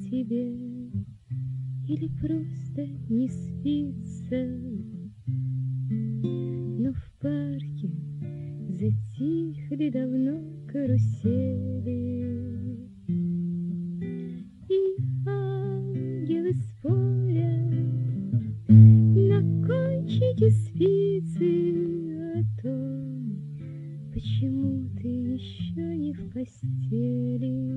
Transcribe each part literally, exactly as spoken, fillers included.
тебе или просто не спится, но в парке затихли давно карусели, и ангелы спорят на кончике спицы о том, почему ты еще не в постели.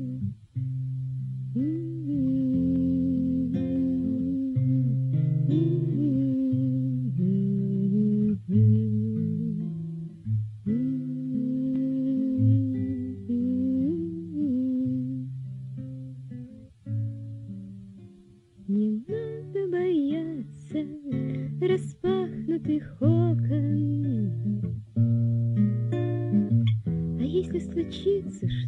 Не надо бояться распахнутых окон, а если случится